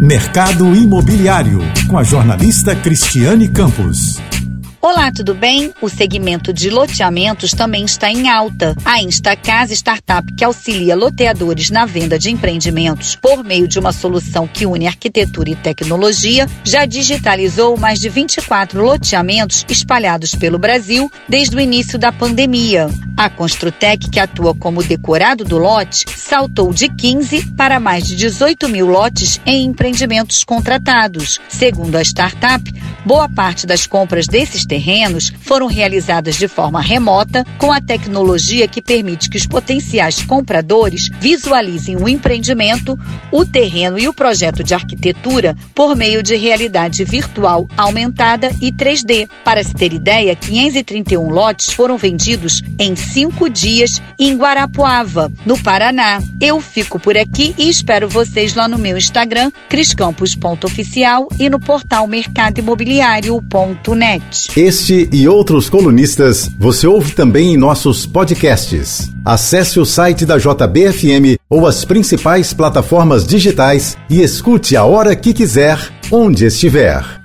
Mercado Imobiliário, com a jornalista Cristiane Campos. Olá, tudo bem? O segmento de loteamentos também está em alta. A Instacasa, startup que auxilia loteadores na venda de empreendimentos por meio de uma solução que une arquitetura e tecnologia, já digitalizou mais de 24 loteamentos espalhados pelo Brasil desde o início da pandemia. A Construtec, que atua como decorado do lote, saltou de 15 para mais de 18 mil lotes em empreendimentos contratados. Segundo a startup, boa parte das compras desses terrenos foram realizadas de forma remota, com a tecnologia que permite que os potenciais compradores visualizem o empreendimento, o terreno e o projeto de arquitetura por meio de realidade virtual aumentada e 3D. Para se ter ideia, 531 lotes foram vendidos em 5 dias em Guarapuava, no Paraná. Eu fico por aqui e espero vocês lá no meu Instagram, criscampos.oficial, e no portal mercadoimobiliario.net. Este e outros colunistas você ouve também em nossos podcasts. Acesse o site da JBFM ou as principais plataformas digitais e escute a hora que quiser, onde estiver.